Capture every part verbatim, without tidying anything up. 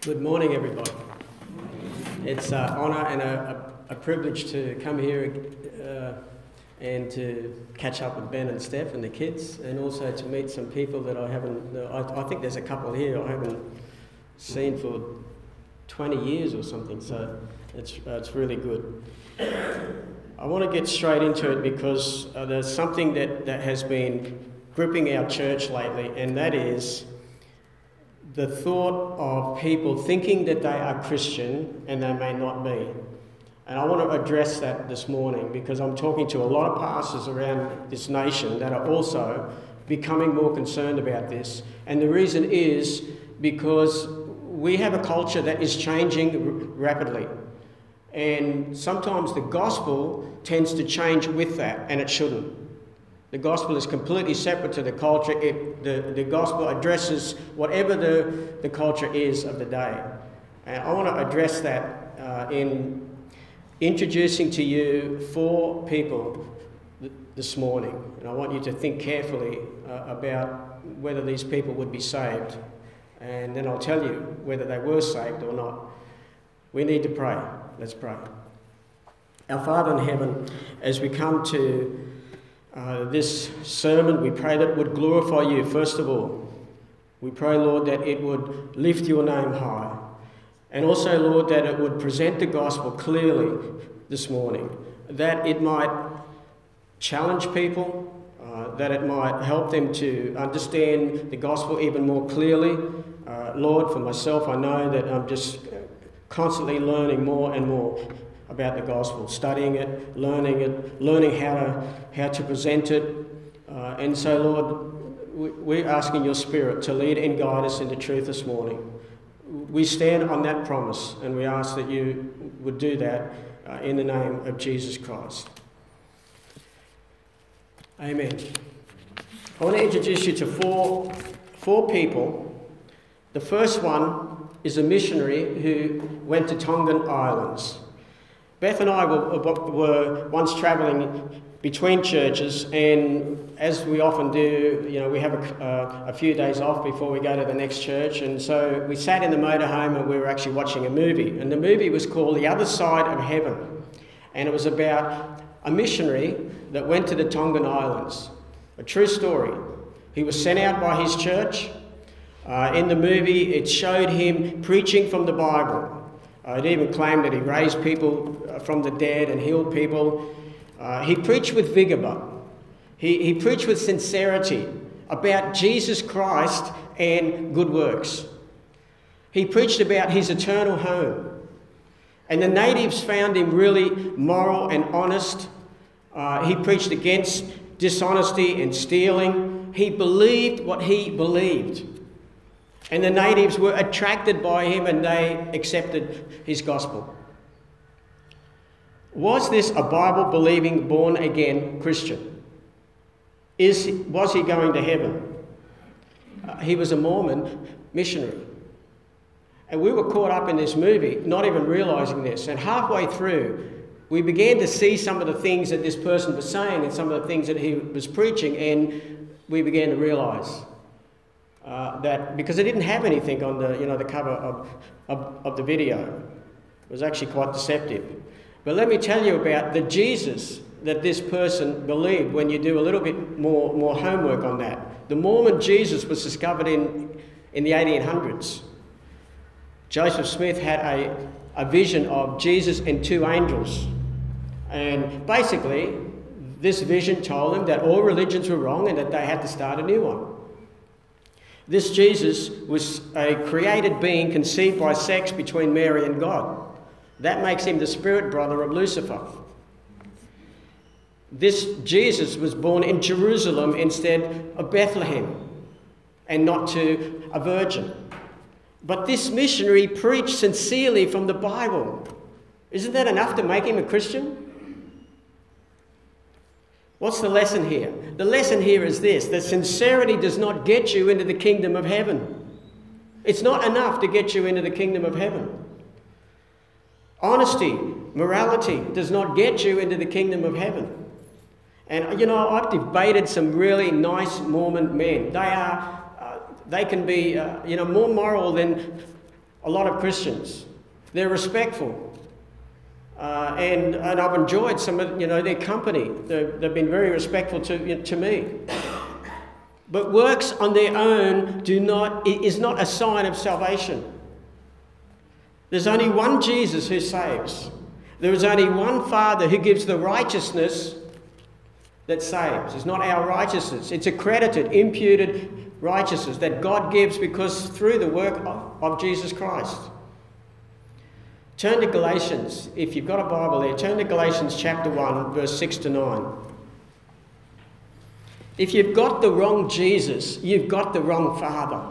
Good morning, everybody. It's an honour and a, a, a privilege to come here uh, and to catch up with Ben and Steph and the kids, and also to meet some people that I haven't, I, I think there's a couple here I haven't seen for twenty years or something, so it's, uh, it's really good. I want to get straight into it because uh, there's something that, that has been gripping our church lately, and that is the thought of people thinking that they are Christian and they may not be. And I want to address that this morning because I'm talking to a lot of pastors around this nation that are also becoming more concerned about this. And the reason is because we have a culture that is changing r- rapidly. And sometimes the gospel tends to change with that, and it shouldn't. The gospel is completely separate to the culture. It, the, the gospel addresses whatever the, the culture is of the day. And I want to address that uh, in introducing to you four people th- this morning. And I want you to think carefully uh, about whether these people would be saved. And then I'll tell you whether they were saved or not. We need to pray. Let's pray. Our Father in heaven, as we come to Uh, this sermon, we pray that it would glorify you, first of all. We pray, Lord, that it would lift your name high. And also, Lord, that it would present the gospel clearly this morning. That it might challenge people, uh, that it might help them to understand the gospel even more clearly. Uh, Lord, for myself, I know that I'm just constantly learning more and more about the gospel, studying it, learning it, learning how to how to present it. Uh, and so, Lord, we, we're asking your Spirit to lead and guide us into truth this morning. We stand on that promise, and we ask that you would do that uh, in the name of Jesus Christ. Amen. I want to introduce you to four, four people. The first one is a missionary who went to Tongan Islands. Beth and I were, were once travelling between churches, and as we often do, you know, we have a, uh, a few days off before we go to the next church, and so we sat in the motorhome and we were actually watching a movie, and the movie was called The Other Side of Heaven, and it was about a missionary that went to the Tongan Islands. A true story. He was sent out by his church. Uh, in the movie, it showed him preaching from the Bible. Uh, it even claimed that he raised people from the dead and healed people. Uh, he preached with vigour, but he, he preached with sincerity about Jesus Christ and good works. He preached about his eternal home. And the natives found him really moral and honest. Uh, he preached against dishonesty and stealing. He believed what he believed. And the natives were attracted by him and they accepted his gospel. Was this a Bible-believing, born-again Christian? Is he, was he going to heaven? Uh, he was a Mormon missionary. And we were caught up in this movie, not even realising this. And halfway through, we began to see some of the things that this person was saying and some of the things that he was preaching, and we began to realise Uh, that because it didn't have anything on the you know the cover of, of, of the video. It was actually quite deceptive. But let me tell you about the Jesus that this person believed when you do a little bit more, more homework on that. The Mormon Jesus was discovered in, in the eighteen hundreds. Joseph Smith had a, a vision of Jesus and two angels. And basically, this vision told him that all religions were wrong and that they had to start a new one. This Jesus was a created being conceived by sex between Mary and God. That makes him the spirit brother of Lucifer. This Jesus was born in Jerusalem instead of Bethlehem, and not to a virgin. But this missionary preached sincerely from the Bible. Isn't that enough to make him a Christian? What's the lesson here? The lesson here is this, that sincerity does not get you into the kingdom of heaven. It's not enough to get you into the kingdom of heaven. Honesty, morality does not get you into the kingdom of heaven. And, you know, I've debated some really nice Mormon men. They are, uh, they can be, uh, you know, more moral than a lot of Christians. They're respectful. Uh, and, and I've enjoyed some of, you know, their company. They've, they've been very respectful to, to me. But works on their own do not, is not a sign of salvation. There's only one Jesus who saves. There is only one Father who gives the righteousness that saves. It's not our righteousness. It's accredited, imputed righteousness that God gives because through the work of, of Jesus Christ. Turn to Galatians. If you've got a Bible there, turn to Galatians chapter one, verse six to nine. If you've got the wrong Jesus, you've got the wrong Father.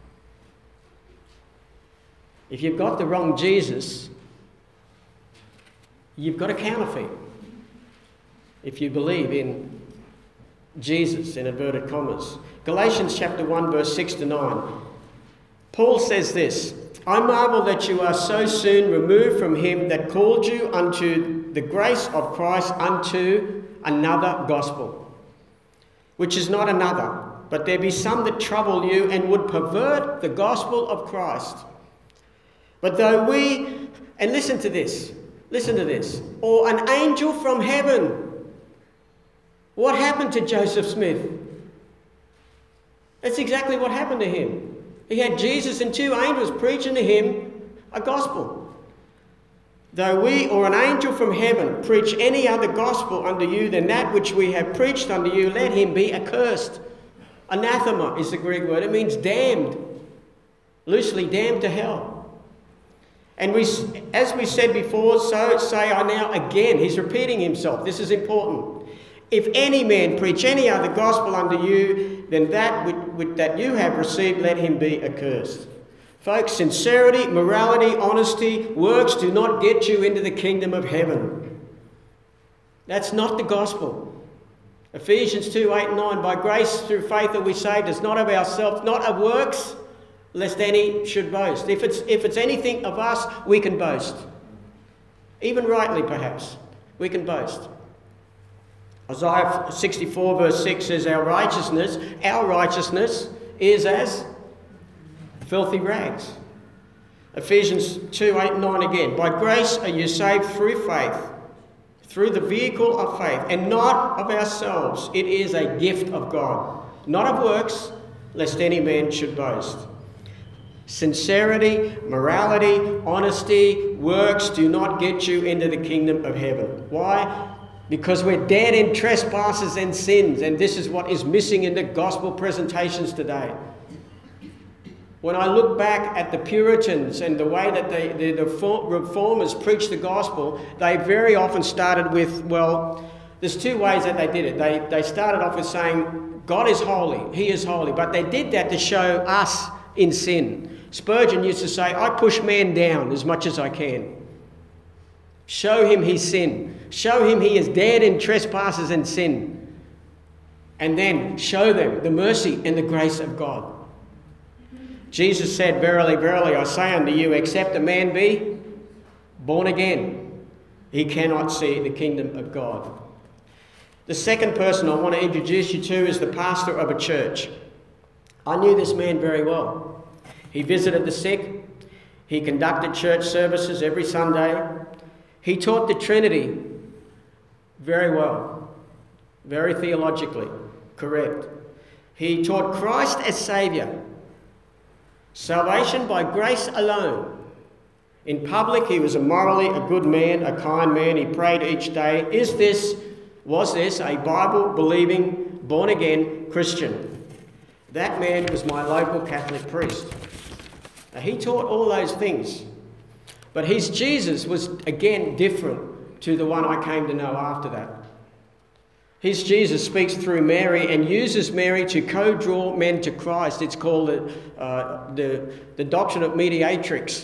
If you've got the wrong Jesus, you've got a counterfeit. If you believe in Jesus, in inverted commas. Galatians chapter one, verse six to nine. Paul says this, I marvel that you are so soon removed from him that called you unto the grace of Christ unto another gospel, which is not another, but there be some that trouble you and would pervert the gospel of Christ. But though we, and listen to this, listen to this, or an angel from heaven. What happened to Joseph Smith? That's exactly what happened to him. He had Jesus and two angels preaching to him a gospel. Though we or an angel from heaven preach any other gospel unto you than that which we have preached unto you, let him be accursed. Anathema is the Greek word. It means damned. Loosely damned to hell. And we, as we said before, so say I now again. He's repeating himself. This is important. If any man preach any other gospel unto you than that which, which, that you have received, let him be accursed. Folks, sincerity, morality, honesty, works do not get you into the kingdom of heaven. That's not the gospel. Ephesians two, eight and nine, by grace through faith are we saved. It's not of ourselves, not of works, lest any should boast. If it's, if it's anything of us, we can boast. Even rightly, perhaps, we can boast. Isaiah sixty-four verse six says, our righteousness, our righteousness is as filthy rags. Ephesians two, eight and nine again. By grace are you saved through faith, through the vehicle of faith, and not of ourselves. It is a gift of God, not of works, lest any man should boast. Sincerity, morality, honesty, works do not get you into the kingdom of heaven. Why? Because we're dead in trespasses and sins, and this is what is missing in the gospel presentations today. When I look back at the Puritans and the way that they, the reformers preached the gospel, they very often started with, well, there's two ways that they did it. They, they started off with saying, God is holy, he is holy, but they did that to show us in sin. Spurgeon used to say, I push man down as much as I can. Show him his sin. Show him he is dead in trespasses and sin. And then show them the mercy and the grace of God. Jesus said, verily, verily, I say unto you, except a man be born again, he cannot see the kingdom of God. The second person I want to introduce you to is the pastor of a church. I knew this man very well. He visited the sick. He conducted church services every Sunday. He taught the Trinity very well, very theologically correct. He taught Christ as Saviour, salvation by grace alone. In public, he was a morally a good man, a kind man. He prayed each day. Is this, was this a Bible-believing, born-again Christian? That man was my local Catholic priest. Now, he taught all those things. But his Jesus was, again, different to the one I came to know after that. His Jesus speaks through Mary and uses Mary to co-draw men to Christ. It's called uh, the, the doctrine of mediatrix.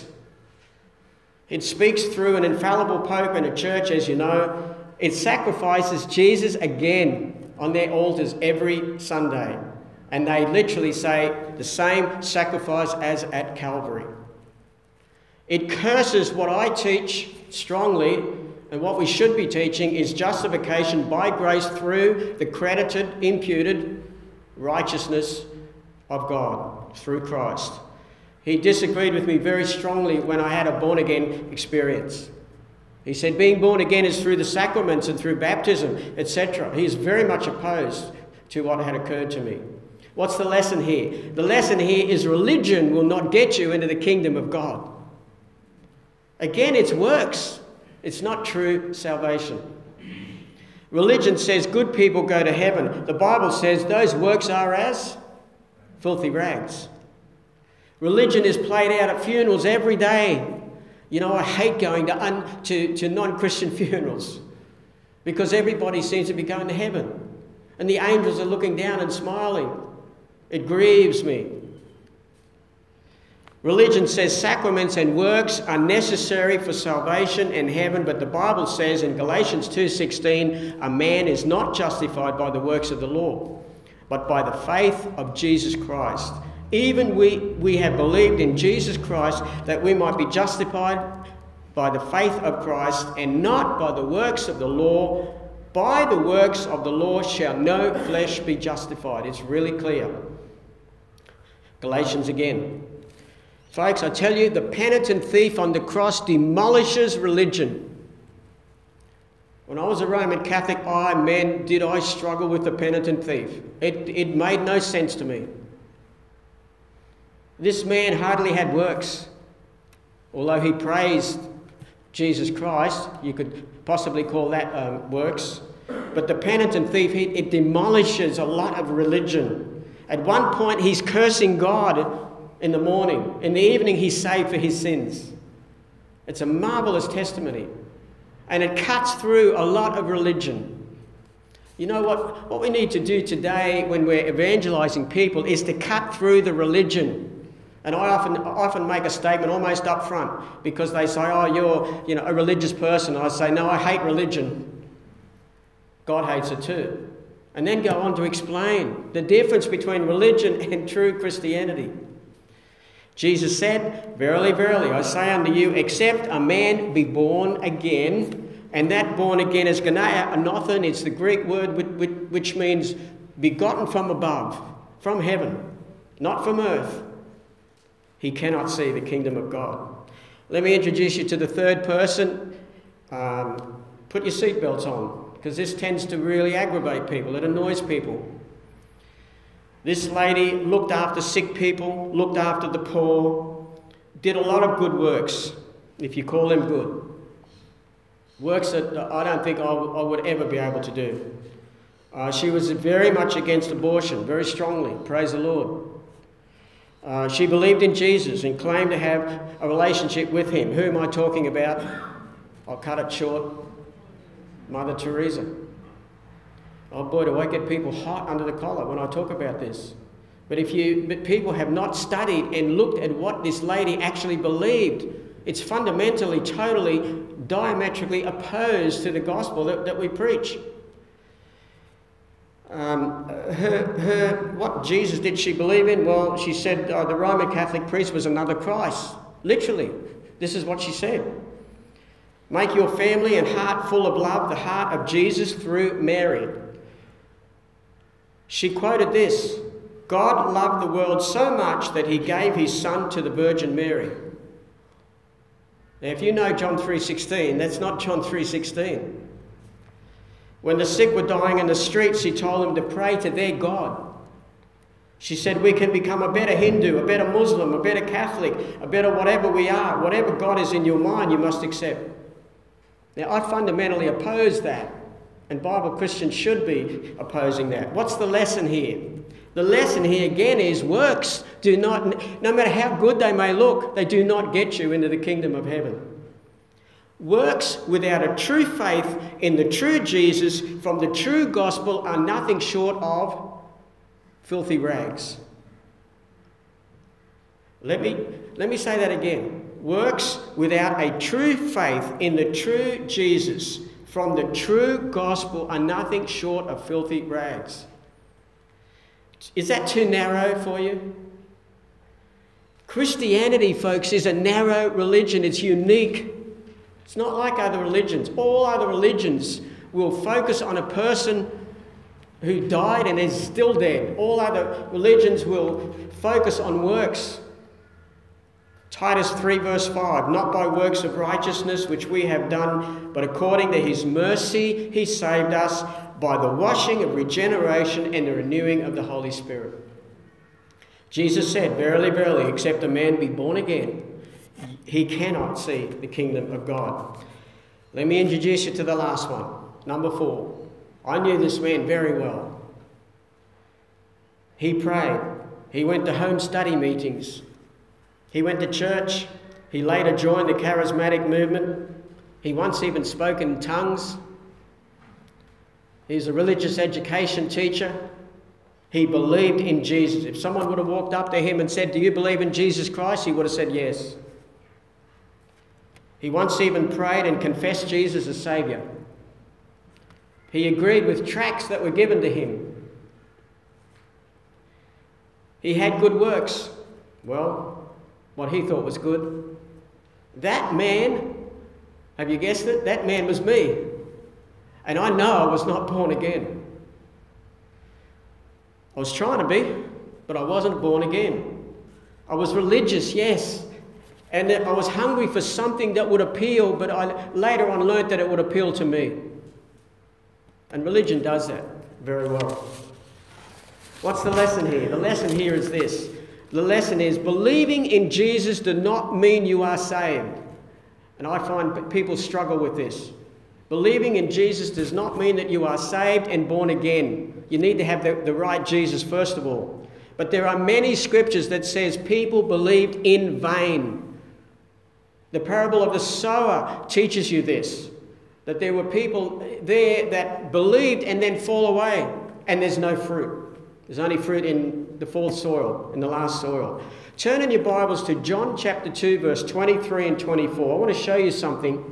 It speaks through an infallible pope and a church, as you know. It sacrifices Jesus again on their altars every Sunday. And they literally say the same sacrifice as at Calvary. It curses what I teach strongly, and what we should be teaching is justification by grace through the credited, imputed righteousness of God through Christ. He disagreed with me very strongly when I had a born-again experience. He said being born again is through the sacraments and through baptism, et cetera. He is very much opposed to what had occurred to me. What's the lesson here? The lesson here is religion will not get you into the kingdom of God. Again, it's works. It's not true salvation. Religion says good people go to heaven. The Bible says those works are as filthy rags. Religion is played out at funerals every day. You know, I hate going to, un, to, to non-Christian funerals because everybody seems to be going to heaven. And the angels are looking down and smiling. It grieves me. Religion says sacraments and works are necessary for salvation and heaven, but the Bible says in Galatians two sixteen, a man is not justified by the works of the law, but by the faith of Jesus Christ. Even we, we have believed in Jesus Christ that we might be justified by the faith of Christ and not by the works of the law. By the works of the law shall no flesh be justified. It's really clear. Galatians again. Folks, I tell you, the penitent thief on the cross demolishes religion. When I was a Roman Catholic, I, man, did I struggle with the penitent thief. It, it made no sense to me. This man hardly had works. Although he praised Jesus Christ, you could possibly call that um, works. But the penitent thief, he, it demolishes a lot of religion. At one point, he's cursing God in the morning. In the evening, he's saved for his sins. It's a marvelous testimony. And it cuts through a lot of religion. You know what? What we need to do today when we're evangelizing people is to cut through the religion. And I often often make a statement almost up front because they say, oh, you're you know, a religious person. I say, no, I hate religion. God hates it too. And then go on to explain the difference between religion and true Christianity. Jesus said, verily, verily, I say unto you, except a man be born again, and that born again is ganoia anothen, it's the Greek word which, which means begotten from above, from heaven, not from earth. He cannot see the kingdom of God. Let me introduce you to the third person. Um, put your seatbelts on, because this tends to really aggravate people. It annoys people. This lady looked after sick people, looked after the poor, did a lot of good works, if you call them good. Works that I don't think I would ever be able to do. Uh, she was very much against abortion, very strongly, praise the Lord. Uh, she believed in Jesus and claimed to have a relationship with him. Who am I talking about? I'll cut it short. Mother Teresa. Oh boy, do I get people hot under the collar when I talk about this. But if you, but people have not studied and looked at what this lady actually believed, it's fundamentally, totally, diametrically opposed to the gospel that, that we preach. Um, her, her, what Jesus did she believe in? Well, she said uh, the Roman Catholic priest was another Christ. Literally, this is what she said. Make your family and heart full of love, the heart of Jesus through Mary. She quoted this, God loved the world so much that he gave his son to the Virgin Mary. Now, if you know John three sixteen, that's not John three sixteen. When the sick were dying in the streets, she told them to pray to their God. She said we can become a better Hindu, a better Muslim, a better Catholic, a better whatever we are. Whatever God is in your mind, you must accept. Now, I fundamentally oppose that, and Bible Christians should be opposing that. What's the lesson here? The lesson here again is works do not, no matter how good they may look, they do not get you into the kingdom of heaven. Works without a true faith in the true Jesus from the true gospel are nothing short of filthy rags. Let me, let me say that again. Works without a true faith in the true Jesus from the true gospel are nothing short of filthy rags. Is that too narrow for you? Christianity, folks, is a narrow religion. It's unique. It's not like other religions. All other religions will focus on a person who died and is still dead. All other religions will focus on works. Titus three verse five, not by works of righteousness which we have done, but according to his mercy he saved us by the washing of regeneration and the renewing of the Holy Spirit. Jesus said, verily, verily, except a man be born again, he cannot see the kingdom of God. Let me introduce you to the last one, number four. I knew this man very well. He prayed. He went to home study meetings. He went to church. He later joined the charismatic movement. He once even spoke in tongues. He's a religious education teacher. He believed in Jesus. If someone would have walked up to him and said, do you believe in Jesus Christ? He would have said yes. He once even prayed and confessed Jesus as Saviour. He agreed with tracts that were given to him. He had good works. Well, what he thought was good. That man, have you guessed it? That man was me. And I know I was not born again. I was trying to be, but I wasn't born again. I was religious, yes. And I was hungry for something that would appeal, but I later on learnt that it would appeal to me. And religion does that very well. What's the lesson here? The lesson here is this. The lesson is believing in Jesus does not mean you are saved. And I find people struggle with this. Believing in Jesus does not mean that you are saved and born again. You need to have the, the right Jesus first of all. But there are many scriptures that says people believed in vain. The parable of the sower teaches you this. That there were people there that believed and then fall away. And there's no fruit. There's only fruit in the fourth soil, in the last soil. Turn in your Bibles to John chapter two, verse twenty-three and twenty-four. I want to show you something.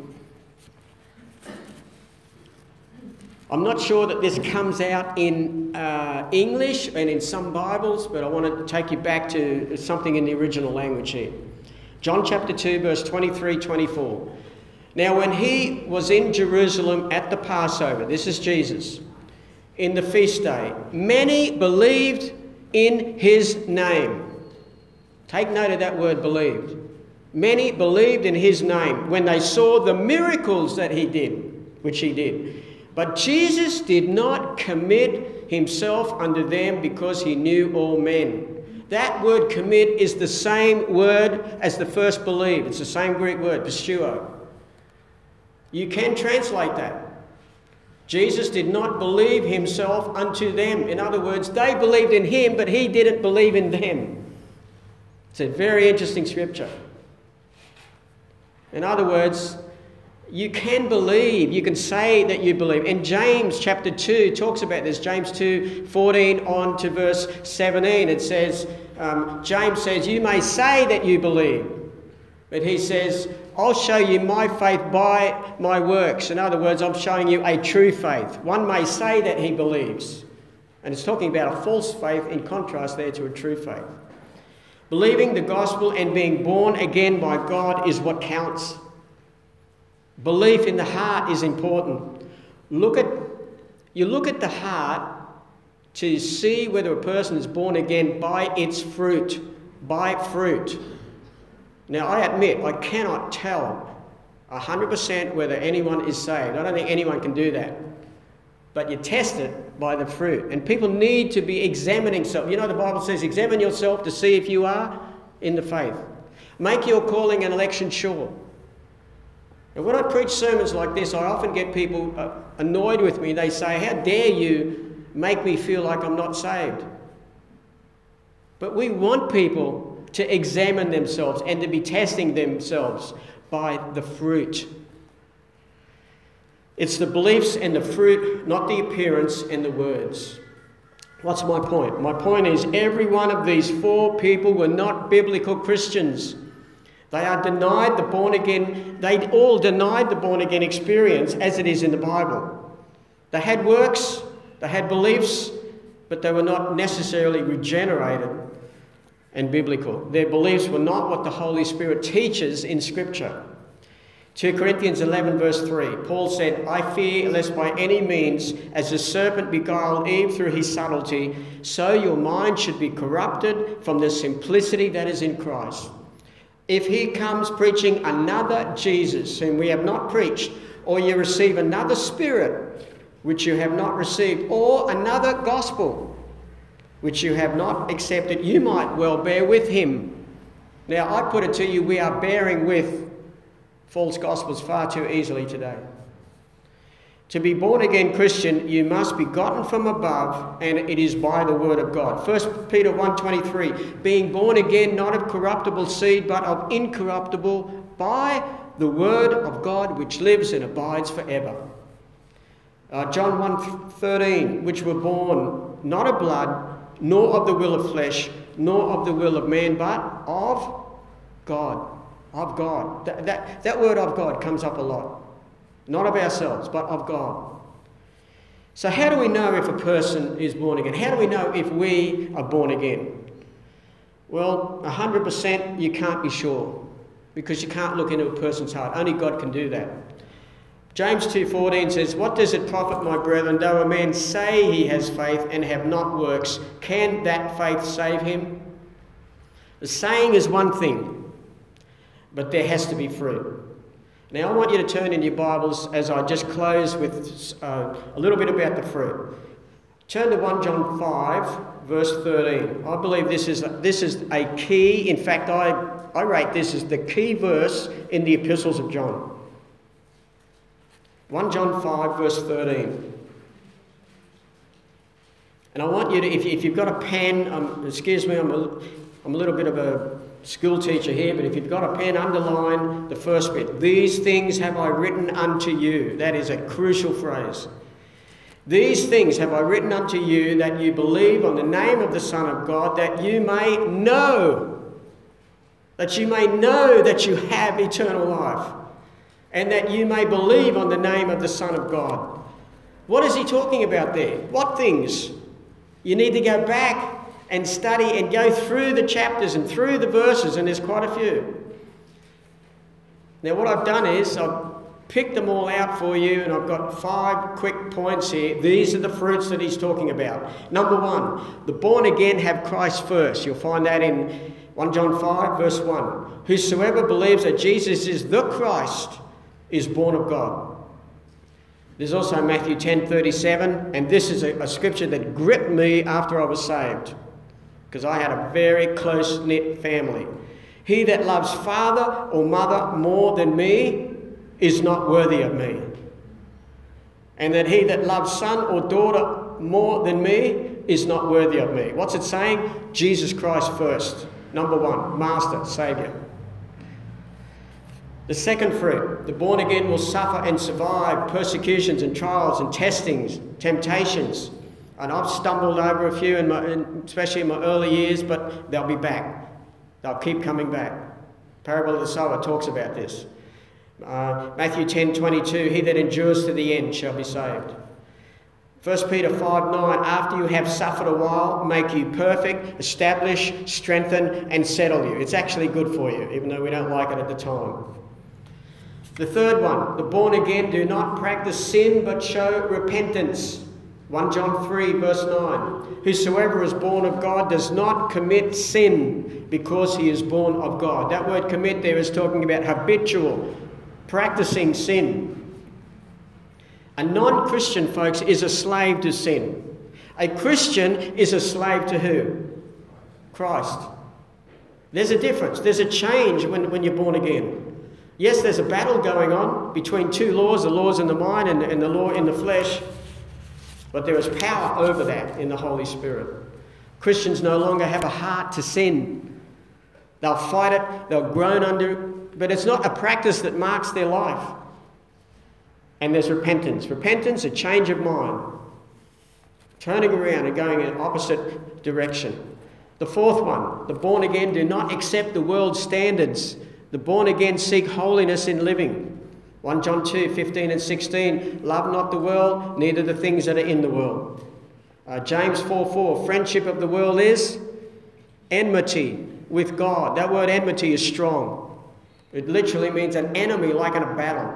I'm not sure that this comes out in uh, English and in some Bibles, but I want to take you back to something in the original language here. John chapter two, verse twenty-three, twenty-four. Now when he was in Jerusalem at the Passover, this is Jesus, in the feast day, many believed in his name. Take note of that word, believed. Many believed in his name when they saw the miracles that he did, which he did. But Jesus did not commit himself unto them because he knew all men. That word commit is the same word as the first believe. It's the same Greek word, pisteuo. You can translate that. Jesus did not believe himself unto them. In other words, they believed in him, but he didn't believe in them. It's a very interesting scripture. In other words, you can believe, you can say that you believe. And James chapter two talks about this. James two, fourteen on to verse seventeen. It says, um, James says, you may say that you believe. But he says, I'll show you my faith by my works. In other words, I'm showing you a true faith. One may say that he believes. And it's talking about a false faith in contrast there to a true faith. Believing the gospel and being born again by God is what counts. Belief in the heart is important. Look at, you look at the heart to see whether a person is born again by its fruit. By fruit. Now, I admit, I cannot tell one hundred percent whether anyone is saved. I don't think anyone can do that. But you test it by the fruit. And people need to be examining themselves. You know, the Bible says, examine yourself to see if you are in the faith. Make your calling and election sure. And when I preach sermons like this, I often get people uh, annoyed with me. They say, how dare you make me feel like I'm not saved? But we want people to examine themselves and to be testing themselves by the fruit. It's the beliefs and the fruit, not the appearance and the words. What's my point? My point is every one of these four people were not biblical Christians. They are denied the born again, they all denied the born again experience as it is in the Bible. They had works, they had beliefs, but they were not necessarily regenerated and biblical. Their beliefs were not what the Holy Spirit teaches in Scripture. Second Corinthians eleven verse three, Paul said, I fear lest by any means, as the serpent beguiled Eve through his subtlety, so your mind should be corrupted from the simplicity that is in Christ. If he comes preaching another Jesus whom we have not preached, or you receive another spirit which you have not received, or another gospel which you have not accepted, you might well bear with him. Now, I put it to you, we are bearing with false gospels far too easily today. To be born-again Christian, you must be gotten from above, and it is by the word of God. First Peter one twenty-three, being born again, not of corruptible seed, but of incorruptible, by the word of God, which lives and abides forever. Uh, John one thirteen, which were born not of blood, nor of the will of flesh, nor of the will of man, but of God. Of God. That, that, that word of God comes up a lot. Not of ourselves, but of God. So how do we know if a person is born again? How do we know if we are born again? Well, one hundred percent you can't be sure, because you can't look into a person's heart. Only God can do that. James two fourteen says, what does it profit, my brethren, though a man say he has faith and have not works? Can that faith save him? The saying is one thing, but there has to be fruit. Now, I want you to turn in your Bibles as I just close with uh, a little bit about the fruit. Turn to First John five, verse thirteen. I believe this is, this is a key. In fact, I, I rate this as the key verse in the epistles of John. First John five, verse thirteen. And I want you to, if, you, if you've got a pen, um, excuse me, I'm a, I'm a little bit of a school teacher here, but if you've got a pen, underline the first bit. These things have I written unto you. That is a crucial phrase. These things have I written unto you, that you believe on the name of the Son of God, that you may know, that you may know that you have eternal life, and that you may believe on the name of the Son of God. What is he talking about there? What things? You need to go back and study and go through the chapters and through the verses, and there's quite a few. Now, what I've done is I've picked them all out for you, and I've got five quick points here. These are the fruits that he's talking about. Number one, the born again have Christ first. You'll find that in First John five, verse one. Whosoever believes that Jesus is the Christ is born of God. There's also Matthew ten thirty-seven, and this is a, a scripture that gripped me after I was saved, because I had a very close-knit family. He that loves father or mother more than me is not worthy of me. And that he that loves son or daughter more than me is not worthy of me. What's it saying? Jesus Christ first. Number one, Master, Saviour. The second fruit, the born again will suffer and survive persecutions and trials and testings, temptations. And I've stumbled over a few, in my, in, especially in my early years, but they'll be back. They'll keep coming back. Parable of the sower talks about this. Uh, Matthew ten twenty-two, he that endures to the end shall be saved. First Peter five nine, after you have suffered a while, make you perfect, establish, strengthen, and settle you. It's actually good for you, even though we don't like it at the time. The third one, the born again do not practice sin, but show repentance. First John three, verse nine. Whosoever is born of God does not commit sin, because he is born of God. That word commit there is talking about habitual, practicing sin. A non-Christian, folks, is a slave to sin. A Christian is a slave to who? Christ. There's a difference. There's a change when, when you're born again. Yes, there's a battle going on between two laws, the laws in the mind and, and the law in the flesh. But there is power over that in the Holy Spirit. Christians no longer have a heart to sin. They'll fight it, they'll groan under it, but it's not a practice that marks their life. And there's repentance. Repentance, a change of mind. Turning around and going in an opposite direction. The fourth one, the born again do not accept the world's standards. The born again seek holiness in living. First John two fifteen and sixteen, love not the world, neither the things that are in the world. Uh, James four four, friendship of the world is enmity with God. That word enmity is strong. It literally means an enemy, like in a battle.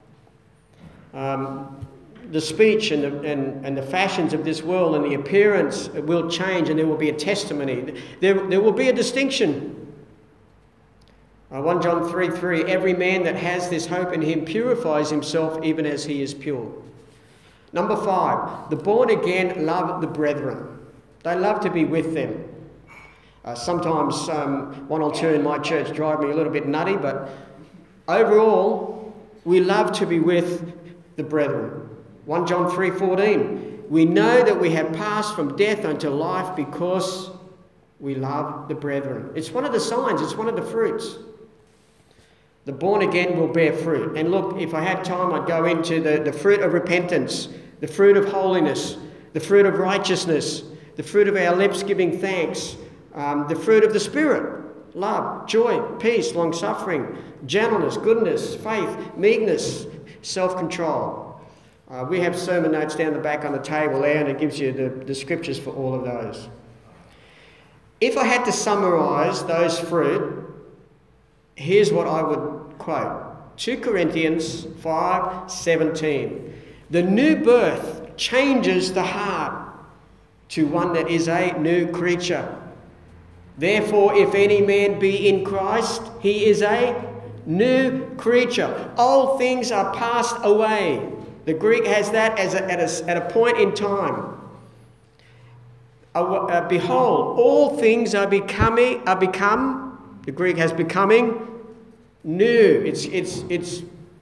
Um, the speech and the, and, and the fashions of this world and the appearance will change, and there will be a testimony. There, there will be a distinction. Uh, First John three three, every man that has this hope in him purifies himself even as he is pure. Number five, the born again love the brethren. They love to be with them. Uh, sometimes um, one or two in my church drive me a little bit nutty, but overall, we love to be with the brethren. First John three fourteen, we know that we have passed from death unto life because we love the brethren. It's one of the signs, it's one of the fruits. The born again will bear fruit. And look, if I had time, I'd go into the, the fruit of repentance, the fruit of holiness, the fruit of righteousness, the fruit of our lips giving thanks, um, the fruit of the Spirit, love, joy, peace, long-suffering, gentleness, goodness, faith, meekness, self-control. Uh, we have sermon notes down the back on the table there, and it gives you the, the scriptures for all of those. If I had to summarise those fruit, here's what I would quote. Second Corinthians five seventeen. The new birth changes the heart to one that is a new creature. Therefore, if any man be in Christ, he is a new creature. Old things are passed away. The Greek has that as a, at, a, at a point in time. Uh, uh, behold, all things are becoming are become. The Greek has becoming new. It's it's it's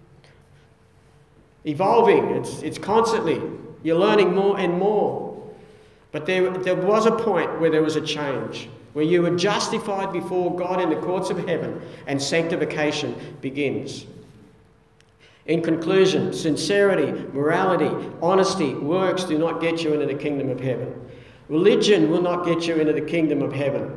evolving. It's it's constantly. You're learning more and more. But there there was a point where there was a change, where you were justified before God in the courts of heaven, and sanctification begins. In conclusion, sincerity, morality, honesty, works do not get you into the kingdom of heaven. Religion will not get you into the kingdom of heaven.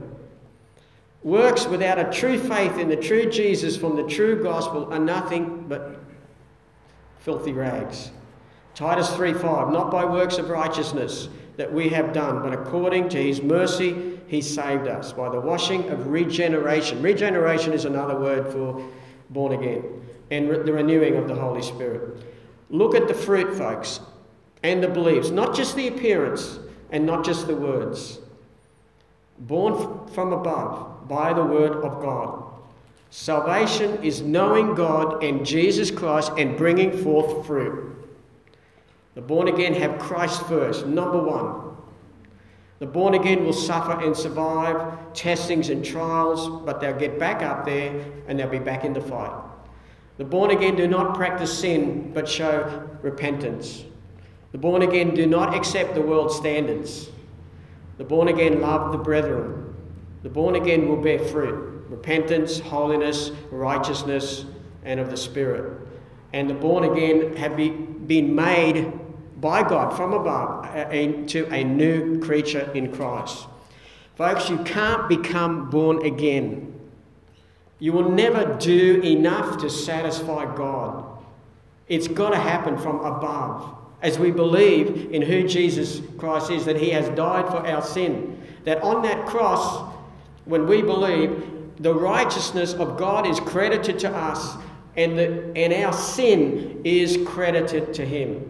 Works without a true faith in the true Jesus from the true gospel are nothing but filthy rags. Titus three five, not by works of righteousness that we have done, but according to his mercy he saved us by the washing of regeneration. Regeneration is another word for born again, and re- the renewing of the Holy Spirit. Look at the fruit, folks, and the beliefs, not just the appearance and not just the words. Born f- from above by the word of God. Salvation is knowing God and Jesus Christ and bringing forth fruit. The born again have Christ first, number one. The born again will suffer and survive testings and trials, but they'll get back up there and they'll be back in the fight. The born again do not practice sin, but show repentance. The born again do not accept the world's standards. The born again love the brethren. The born again will bear fruit, repentance, holiness, righteousness, and of the Spirit. And the born again have be, been made by God from above into a new creature in Christ. Folks, you can't become born again. You will never do enough to satisfy God. It's got to happen from above. As we believe in who Jesus Christ is, that he has died for our sin, that on that cross, when we believe, the righteousness of God is credited to us, and, the, and our sin is credited to him.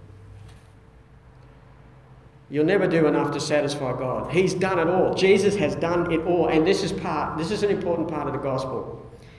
You'll never do enough to satisfy God. He's done it all. Jesus has done it all, and this is part, this is an important part of the gospel.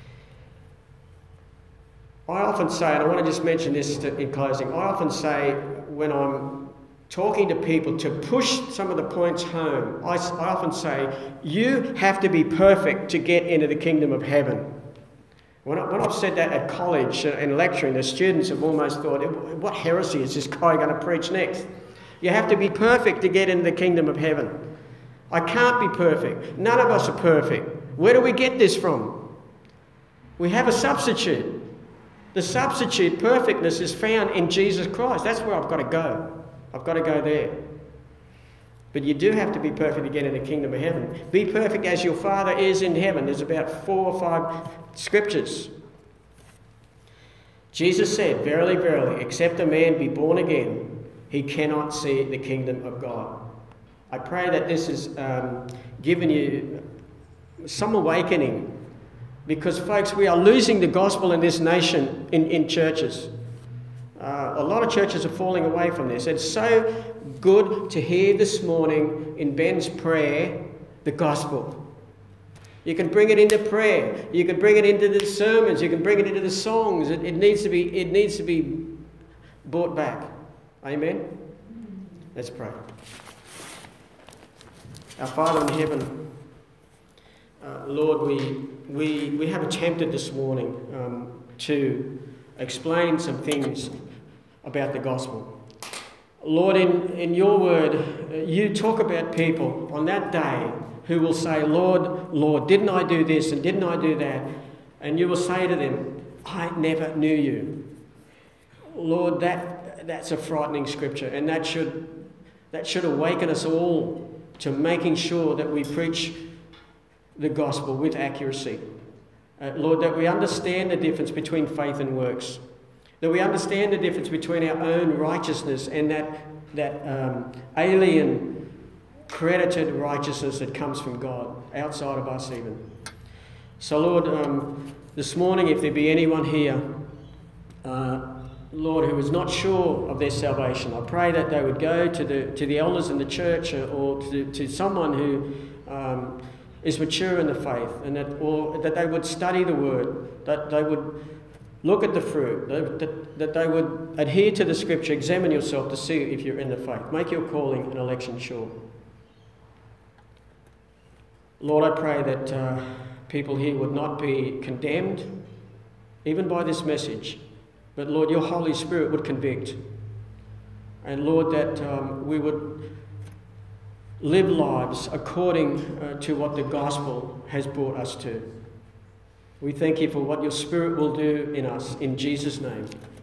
I often say, and I want to just mention this to, in closing, I often say when I'm talking to people to push some of the points home, I, I often say, you have to be perfect to get into the kingdom of heaven. When, I, when I've said that at college and lecturing, the students have almost thought, what heresy is this guy going to preach next? You have to be perfect to get into the kingdom of heaven. I can't be perfect. None of us are perfect. Where do we get this from? We have a substitute. The substitute perfectness is found in Jesus Christ. That's where I've got to go. I've got to go there. But you do have to be perfect to get in the kingdom of heaven. Be perfect as your Father is in heaven. There's about four or five scriptures. Jesus said, verily, verily, except a man be born again, he cannot see the kingdom of God. I pray that this has um, given you some awakening, because, folks, we are losing the gospel in this nation in, in churches. Uh, a lot of churches are falling away from this. It's so good to hear this morning in Ben's prayer the gospel. You can bring it into prayer. You can bring it into the sermons. You can bring it into the songs. It, it needs to be, it needs to be brought back. Amen? Let's pray. Our Father in heaven, uh, Lord, we, we, we have attempted this morning um, to explain some things about the gospel. Lord, in, in your word, uh, you talk about people on that day who will say, Lord, Lord, didn't I do this and didn't I do that? And you will say to them, I never knew you. Lord, that that's a frightening scripture, and that should that should awaken us all to making sure that we preach the gospel with accuracy. Uh, Lord, that we understand the difference between faith and works, that we understand the difference between our own righteousness and that, that um, alien credited righteousness that comes from God, outside of us even. So Lord, um, this morning, if there be anyone here, uh, Lord, who is not sure of their salvation, I pray that they would go to the to the elders in the church or to, to someone who um, is mature in the faith, and that or that they would study the word, that they would look at the fruit, that, that they would adhere to the scripture, examine yourself to see if you're in the faith. Make your calling and election sure. Lord, I pray that uh, people here would not be condemned, even by this message, but Lord, your Holy Spirit would convict. And Lord, that um, we would live lives according uh, to what the gospel has brought us to. We thank you for what your Spirit will do in us. In Jesus' name.